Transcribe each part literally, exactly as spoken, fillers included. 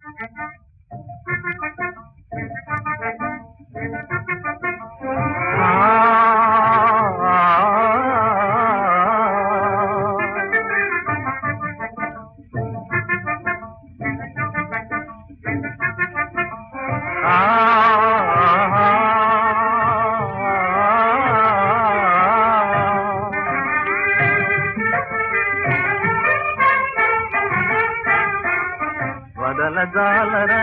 వదల జాలరా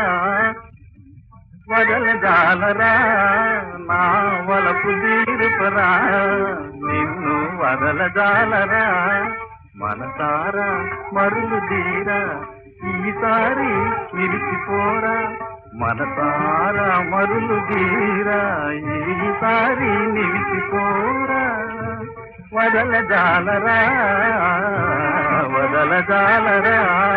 వదల జాలరా నా వలపు తీరుపరా నిన్ను వదల జాలరా మనసారా మరులు తీరా ఈసారి నిలిచిపోరా మనసారా మరులు తీరా ఈసారి నిలిచిపోరా వదల జాలరా వదల జాలరా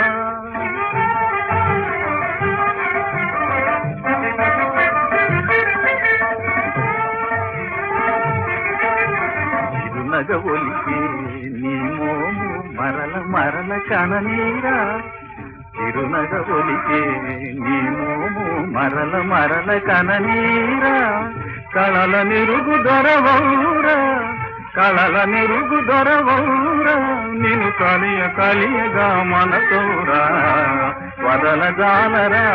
నగవొలికే నీ మోము మరల మరల కననీరా చిరునగవొలికే నీ మోము మరల మరల కననీరా కళల నిరుగు దొరవౌరా కళల నిరుగు దొరవౌరా నిన్ను కలియ కలియగా మనసౌరా వదల జాలరా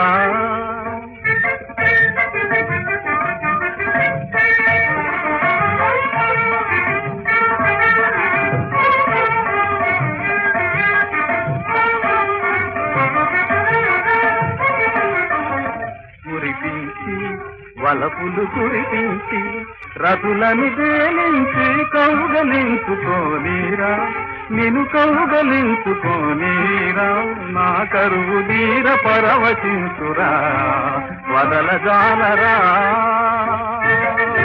కురిపించి వలపులు కురిపించి రతులను తేలించి కౌగలించుకోనీరా నిన్ను కౌగలించుకోనీరా నా కరువు తీర పరవశించురా వదల జాలరా